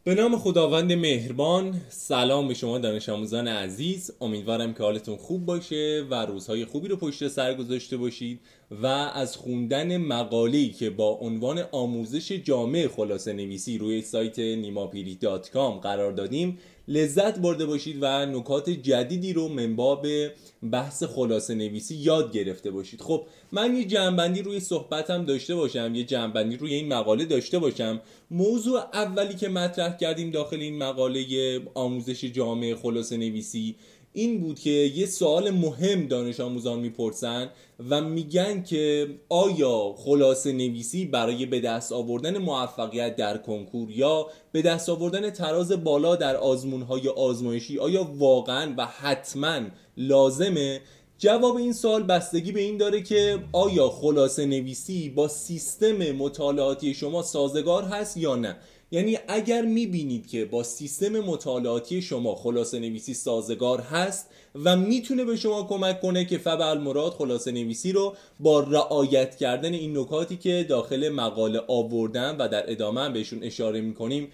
به نام خداوند مهربان. سلام به شما دانش آموزان عزیز. امیدوارم که حالتون خوب باشه و روزهای خوبی رو پشت سر گذاشته باشید و از خوندن مقاله‌ای که با عنوان آموزش جامع خلاصه نویسی روی سایت nimapiri.com قرار دادیم لذت برده باشید و نکات جدیدی رو من باب بحث خلاصه نویسی یاد گرفته باشید. خب من یه جمع‌بندی روی صحبتم داشته باشم، یه جمع‌بندی روی این مقاله داشته باشم. موضوع اولی که مطرح کردیم داخل این مقاله آموزش جامع خلاصه نویسی این بود که یه سوال مهم دانش آموزان میپرسن و میگن که آیا خلاصه نویسی برای به دست آوردن موفقیت در کنکور یا به دست آوردن تراز بالا در آزمون‌های آزمایشی آیا واقعاً و حتماً لازمه؟ جواب این سوال بستگی به این داره که آیا خلاصه نویسی با سیستم مطالعاتی شما سازگار هست یا نه. یعنی اگر میبینید که با سیستم مطالعاتی شما خلاصه نویسی سازگار هست و میتونه به شما کمک کنه که فبالمراد خلاصه نویسی رو با رعایت کردن این نکاتی که داخل مقاله آوردم و در ادامه هم بهشون اشاره میکنیم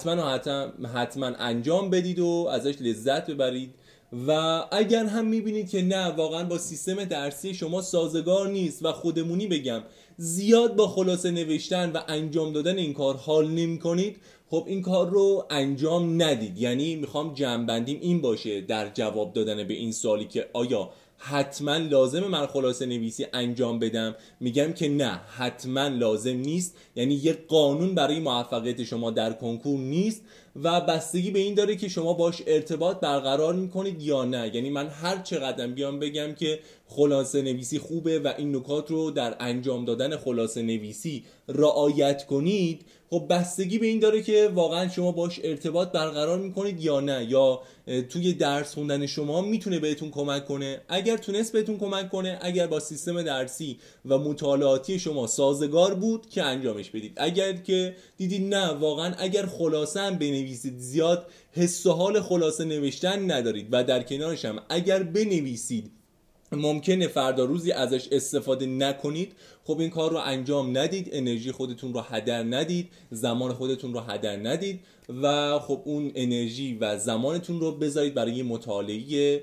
حتما انجام بدید و ازش لذت ببرید. و اگر هم میبینید که نه واقعا با سیستم درسی شما سازگار نیست و خودمونی بگم زیاد با خلاصه نوشتن و انجام دادن این کار حال نمی کنید، خب این کار رو انجام ندید. یعنی میخوام جمع‌بندیم این باشه در جواب دادن به این سوالی که آیا حتما لازم من خلاصه نویسی انجام بدم، میگم که نه حتما لازم نیست. یعنی یه قانون برای موفقیت شما در کنکور نیست و بستگی به این داره که شما باش ارتباط برقرار میکنید یا نه. یعنی من هر چقدر بیام بگم که خلاصه نویسی خوبه و این نکات رو در انجام دادن خلاصه نویسی رعایت کنید، خب بستگی به این داره که واقعا شما باش ارتباط برقرار میکنید یا نه، یا توی درس خوندن شما میتونه بهتون کمک کنه. اگر تونست بهتون کمک کنه، اگر با سیستم درسی و مطالعاتی شما سازگار بود که انجامش بدید. اگر که دیدید نه واقعا اگر خلاصه هم بنویسید زیاد حس و حال خلاصه نوشتن ندارید و در کنارش هم اگر بنویسید ممکنه فردا روزی ازش استفاده نکنید، خب این کار رو انجام ندید، انرژی خودتون رو هدر ندید، زمان خودتون رو هدر ندید و خب اون انرژی و زمانتون رو بذارید برای مطالعه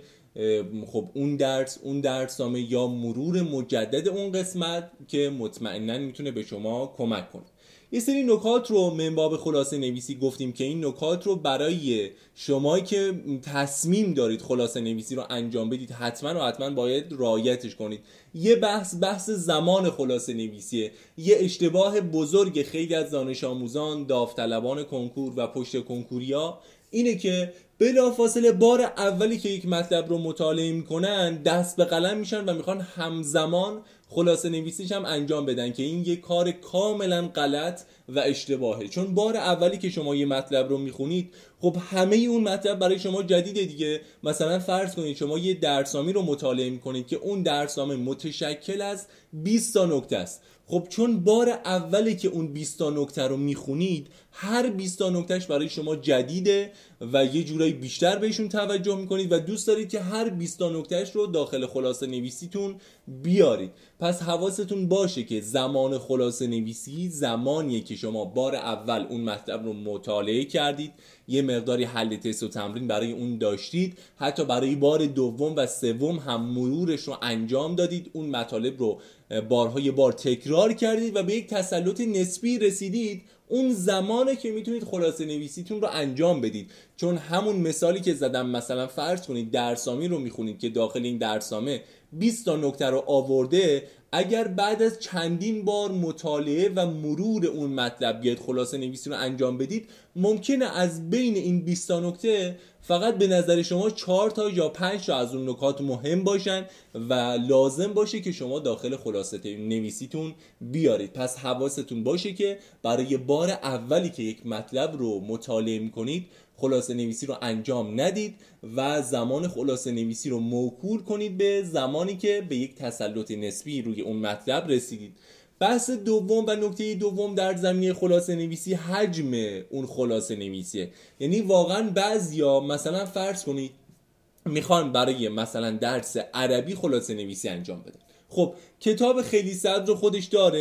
خب اون درسنامه یا مرور مجدد اون قسمت که مطمئناً میتونه به شما کمک کنه. یه سری نکات رو من باب خلاصه نویسی گفتیم که این نکات رو برای شما که تصمیم دارید خلاصه نویسی رو انجام بدید حتما باید رعایتش کنید. یه بحث زمان خلاصه نویسیه. یه اشتباه بزرگ خیلی از دانش آموزان، داوطلبان کنکور و پشت کنکوریا اینه که بلافاصله بار اولی که یک مطلب رو مطالعه میکنن دست به قلم میشن و میخوان همزمان خلاصه نویسیش هم انجام بدن که این یک کار کاملا غلط و اشتباهه. چون بار اولی که شما یه مطلب رو میخونید خب همه اون مطلب برای شما جدیده دیگه. مثلا فرض کنید شما یه درسنامه رو مطالعه میکنید که اون درسنامه متشکل از 20 تا نکته است. خب چون بار اولی که اون 20 تا نکته رو میخونید هر 20 تا نکتهش برای شما جدیده و یه جورایی بیشتر بهشون توجه میکنید و دوست دارید که هر 20 تا نکتهش رو داخل خلاصه نویسیتون بیارید. پس حواستون باشه که زمان خلاصه نویسی زمانیه که شما بار اول اون مطلب رو مطالعه کردید، یه مقداری حل تست و تمرین برای اون داشتید، حتی برای بار دوم و سوم هم مرورش رو انجام دادید، اون مطالب رو بارهای بار تکرار کردید و به یک تسلط نسبی رسیدید. اون زمانه که میتونید خلاصه نویسیتون رو انجام بدید. چون همون مثالی که زدم، مثلا فرض کنید درسنامه رو میخونید که داخل این درسنامه 20 تا نکته رو آورده، اگر بعد از چندین بار مطالعه و مرور اون مطلب بیاید خلاصه نویسی رو انجام بدید، ممکنه از بین این 20 تا نکته فقط به نظر شما 4 تا یا 5 تا از اون نکات مهم باشن و لازم باشه که شما داخل خلاصه نویسیتون بیارید. پس حواستون باشه که برای بار اولی که یک مطلب رو مطالعه میکنید خلاصه نویسی رو انجام ندید و زمان خلاصه نویسی رو موکول کنید به زمانی که به یک تسلط نسبی روی اون مطلب رسیدید. بحث دوم و نکته دوم در زمینه خلاصه نویسی حجم اون خلاصه نویسیه. یعنی واقعا بعضیا مثلا فرض کنید میخوان برای مثلا درس عربی خلاصه نویسی انجام بدن. خب کتاب خیلی صدر رو خودش داره،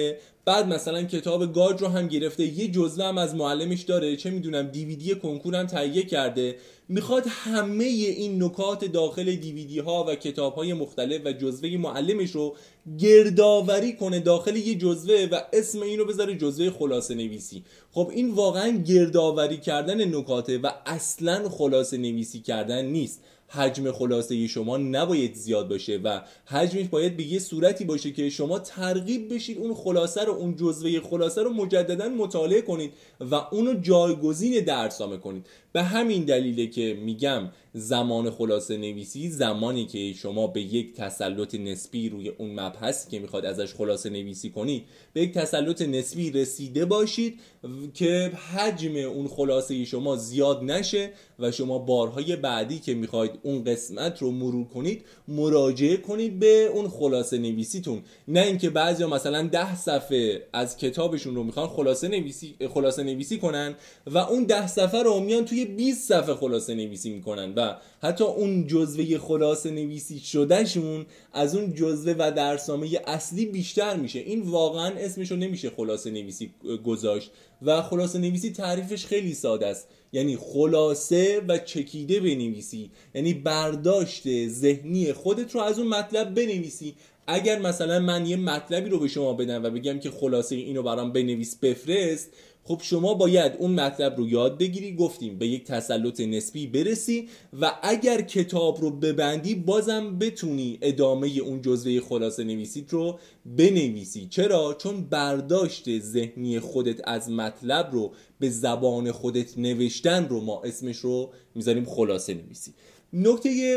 بعد مثلا کتاب گاج رو هم گرفته، یه جزوه هم از معلمش داره، چه میدونم دیویدی کنکور هم تهیه کرده، میخواد همه این نکات داخل دیویدی ها و کتاب های مختلف و جزوه معلمش رو گردآوری کنه داخل یه جزوه و اسم این رو بذاره جزوه خلاصه نویسی. خب این واقعا گردآوری کردن نکاته و اصلا خلاصه نویسی کردن نیست. حجم خلاصه شما نباید زیاد باشه و حجمش باید به یه صورتی باشه که شما ترغیب بشید اون خلاصه رو، اون جزوه خلاصه رو مجددا مطالعه کنید و اونو جایگزین درسنامه کنید. به همین دلیله که میگم زمان خلاصه نویسی زمانی که شما به یک تسلط نسبی روی اون مبحثی که میخواد ازش خلاصه نویسی کنید به یک تسلط نسبی رسیده باشید که حجم اون خلاصه شما زیاد نشه و شما بارهای بعدی که میخواید اون قسمت رو مرور کنید مراجعه کنید به اون خلاصه نویسیتون. نه اینکه بعضیا مثلا 10 صفحه از کتابشون رو میخوان خلاصه نویسی کنن و اون 10 صفحه رو میان توی 20 صفحه خلاصه نویسی میکنن و حتی اون جزوه خلاصه نویسی شدهشون از اون جزوه و درسنامه اصلی بیشتر میشه. این واقعا اسمشو نمیشه خلاصه نویسی گذاشت و خلاصه نویسی تعریفش خیلی ساده است، یعنی خلاصه و چکیده بنویسی، یعنی برداشت ذهنی خودت رو از اون مطلب بنویسی. اگر مثلا من یه مطلبی رو به شما بدم و بگم که خلاصه اینو برام بنویس بفرست، خب شما باید اون مطلب رو یاد بگیری، گفتیم به یک تسلط نسبی برسی و اگر کتاب رو ببندی بازم بتونی ادامه اون جزوه خلاصه نویسیت رو بنویسی. چرا؟ چون برداشت ذهنی خودت از مطلب رو به زبان خودت نوشتن رو ما اسمش رو میذاریم خلاصه نویسی. نکته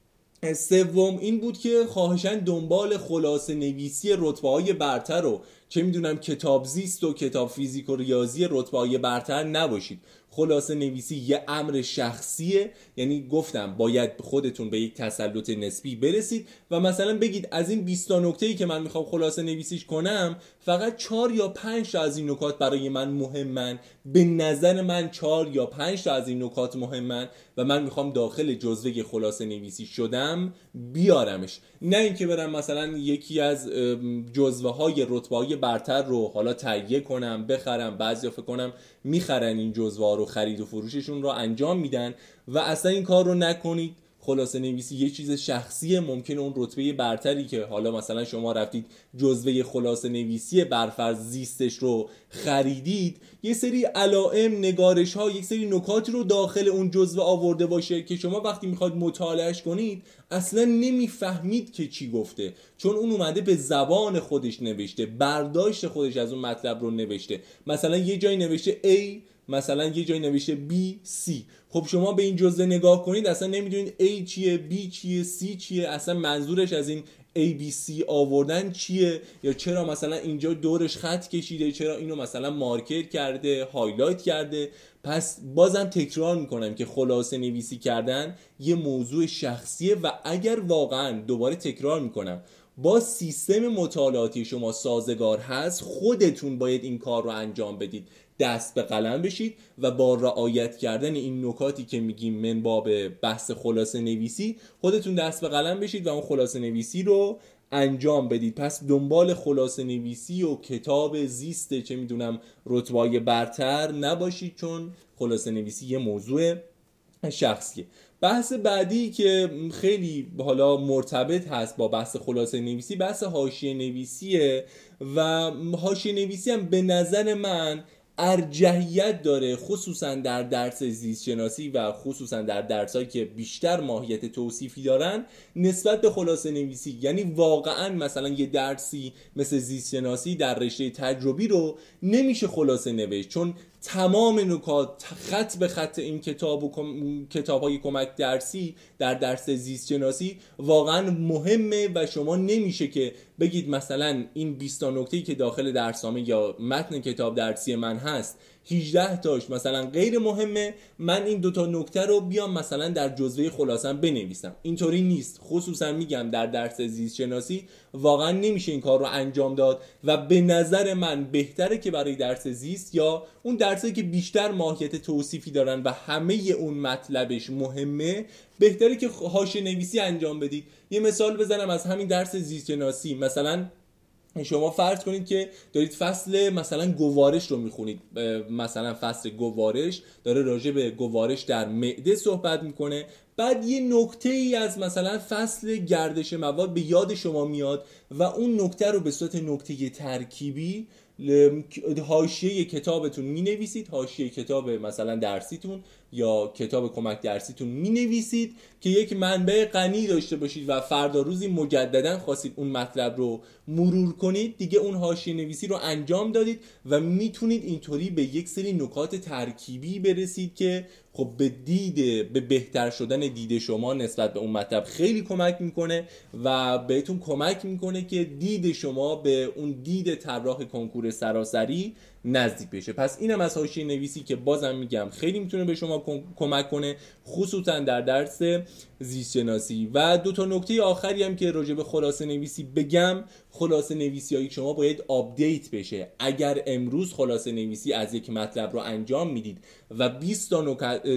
سوم این بود که خواهشاً دنبال خلاصه نویسی رتبه‌های برتر رو، چه میدونم کتاب زیست و کتاب فیزیک و ریاضی رتبه‌های برتر نباشید. خلاصه نویسی یه امر شخصیه، یعنی گفتم باید خودتون به یک تسلط نسبی برسید و مثلا بگید از این 20 تا نکته‌ای که من میخوام خلاصه نویسیش کنم فقط 4 یا 5 تا از این نکات برای من مهمن، به نظر من 4 یا 5 تا از این نکات مهمن و من میخوام داخل جزوه خلاصه نویسی شدم بیارمش. نه اینکه برم مثلا یکی از جزوه های رتبه های برتر رو حالا تهیه کنم بخرم، بعضیا فکر کنم میخرن این جزوه ها رو، خرید و فروششون رو انجام میدن و اصلا این کار رو نکنید. خلاصه نویسی یه چیز شخصیه، ممکنه اون رتبه برتری که حالا مثلا شما رفتید جزوه خلاصه نویسی برفرض زیستش رو خریدید یه سری علائم، نگارش ها، یک سری نکاتی رو داخل اون جزوه آورده باشه که شما وقتی میخواید مطالعهش کنید اصلا نمیفهمید که چی گفته، چون اون اومده به زبان خودش نوشته، برداشت خودش از اون مطلب رو نوشته. مثلا یه جایی نوشته A، مثلا یه جایی نوشته B C. خب شما به این جزوه نگاه کنید اصلا نمیدونید A چیه، B چیه، C چیه، اصلا منظورش از این ABC آوردن چیه، یا چرا مثلا اینجا دورش خط کشیده، چرا اینو مثلا مارکر کرده، هایلایت کرده. پس بازم تکرار میکنم که خلاصه نویسی کردن یه موضوع شخصیه و اگر واقعا دوباره تکرار میکنم با سیستم مطالعاتی شما سازگار هست خودتون باید این کار رو انجام بدید، دست به قلم بشید و با رعایت کردن این نکاتی که میگیم من باب بحث خلاصه نویسی خودتون دست به قلم بشید و اون خلاصه نویسی رو انجام بدید. پس دنبال خلاصه نویسی و کتاب زیست چه میدونم رتبه‌های برتر نباشید، چون خلاصه نویسی یه موضوع شخصیه. بحث بعدی که خیلی حالا مرتبط هست با بحث خلاصه نویسی بحث حاشیه نویسیه و حاشیه نویسی هم به نظر من ارجحیت داره، خصوصا در درس زیست شناسی و خصوصا در درسایی که بیشتر ماهیت توصیفی دارن نسبت به خلاصه نویسی. یعنی واقعا مثلا یه درسی مثل زیست شناسی در رشته تجربی رو نمیشه خلاصه نوشت، چون تمام نکات خط به خط این کتاب و کتاب‌های کمک درسی در درس زیست شناسی واقعا مهمه و شما نمیشه که بگید مثلا این 20 تا نکته‌ای که داخل درسنامه یا متن کتاب درسی من هست 18 تاش مثلا غیر مهمه، من این 2 تا نکته رو بیام مثلا در جزوه خلاصم بنویسم. اینطوری نیست. خصوصا میگم در درس زیست شناسی واقعا نمیشه این کار رو انجام داد و به نظر من بهتره که برای درس زیست یا اون درسی که بیشتر ماهیت توصیفی دارن و همه اون مطلبش مهمه بهتره که حاشیه نویسی انجام بدید. یه مثال بزنم از همین درس زیست شناسی. مثلا شما فرض کنید که دارید فصل مثلا گوارش رو میخونید، مثلا فصل گوارش داره راجع به گوارش در معده صحبت میکنه، بعد یه نکته ای از مثلا فصل گردش مواد به یاد شما میاد و اون نکته رو به صورت نکته ترکیبی حاشیه کتابتون مینویسید، حاشیه کتاب مثلا درسیتون یا کتاب کمک درسیتون مینویسید که یک منبع غنی داشته باشید و فردا روزی مجددا خواستید اون مطلب رو مرور کنید، دیگه اون حاشیه نویسی رو انجام دادید و میتونید اینطوری به یک سری نکات ترکیبی برسید که خب به بهتر شدن دید شما نسبت به اون مطلب خیلی کمک میکنه و بهتون کمک میکنه که دید شما به اون دید طراح کنکور سراسری نزدیک بشه. پس اینم از حاشیه نویسی که بازم میگم خیلی میتونه به شما کمک کنه، خصوصا در درس زیست شناسی. و دو تا نکته آخری هم که راجع به خلاصه نویسی بگم، خلاصه نویسی های شما باید آپدیت بشه. اگر امروز خلاصه نویسی از یک مطلب رو انجام میدید و 20 تا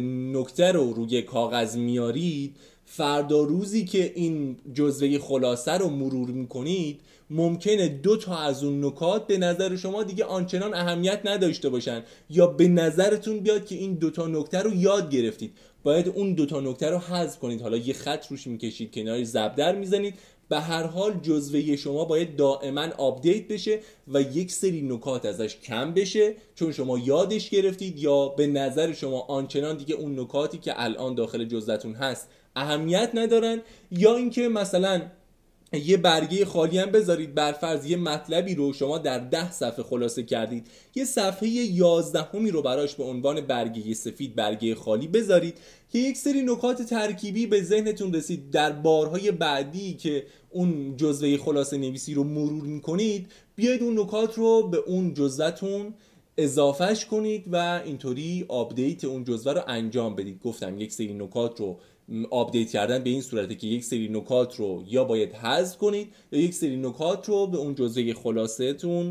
نکته رو روی کاغذ میارید، فردا روزی که این جزوه خلاصه رو مرور میکنید ممکنه 2 تا از اون نکات به نظر شما دیگه آنچنان اهمیت نداشته باشن یا به نظرتون بیاد که این 2 تا نکته رو یاد گرفتید، باید اون 2 تا نکته رو حذف کنید، حالا یه خط روش میکشید، کنارش زبدر میزنید. به هر حال جزوه شما باید دائما آپدیت بشه و یک سری نکات ازش کم بشه چون شما یادش گرفتید یا به نظر شما آنچنان دیگه اون نکاتی که الان داخل جزوه‌تون هست اهمیت ندارن، یا اینکه مثلا یه برگه خالی هم بذارید، برفرض یه مطلبی رو شما در 10 صفحه خلاصه کردید، یه صفحه 11 رو براش به عنوان برگه سفید، برگه خالی بذارید که یک سری نکات ترکیبی به ذهنتون رسید، در بارهای بعدی که اون جزوه خلاصه نویسی رو مرور میکنید بیاید اون نکات رو به اون جزوه‌تون اضافهش کنید و اینطوری آپدیت اون جزوه رو انجام بدید. گفتم یک سری نکات رو آپدیت کردن به این صورته که یک سری نکات رو یا باید حذف کنید یا یک سری نکات رو به اون جزوه خلاصه تون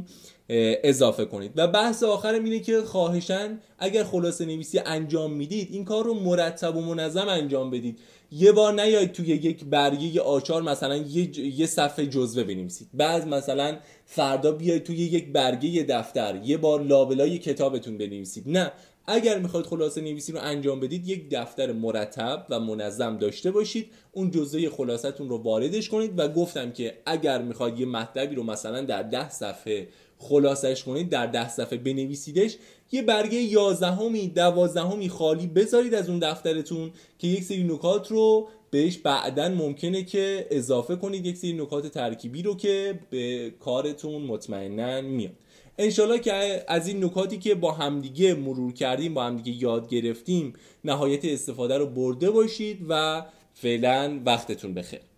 اضافه کنید. و بحث آخرم اینه که خواهشاً اگر خلاصه نویسی انجام میدید این کار رو مرتب و منظم انجام بدید. یه بار نیاید توی یک برگه آچار مثلا یه صفحه جزوه بنویسید، بعد مثلا فردا بیاید توی یک برگه دفتر یه بار لابلای کتابتون بنویسید. نه، اگر میخواید خلاصه نویسی رو انجام بدید یک دفتر مرتب و منظم داشته باشید، اون جزوه خلاصتون رو واردش کنید و گفتم که اگر میخواید یه مطلبی رو مثلا در 10 صفحه خلاصش کنید، در 10 صفحه بنویسیدش، یه برگه 11 12 خالی بذارید از اون دفترتون که یک سری نکات رو بهش بعدن ممکنه که اضافه کنید، یک سری نکات ترکیبی رو که به کارتون مطمئناً میاد. انشالله که از این نکاتی که با همدیگه مرور کردیم، با همدیگه یاد گرفتیم، نهایت استفاده رو برده باشید و فعلا وقتتون بخیر.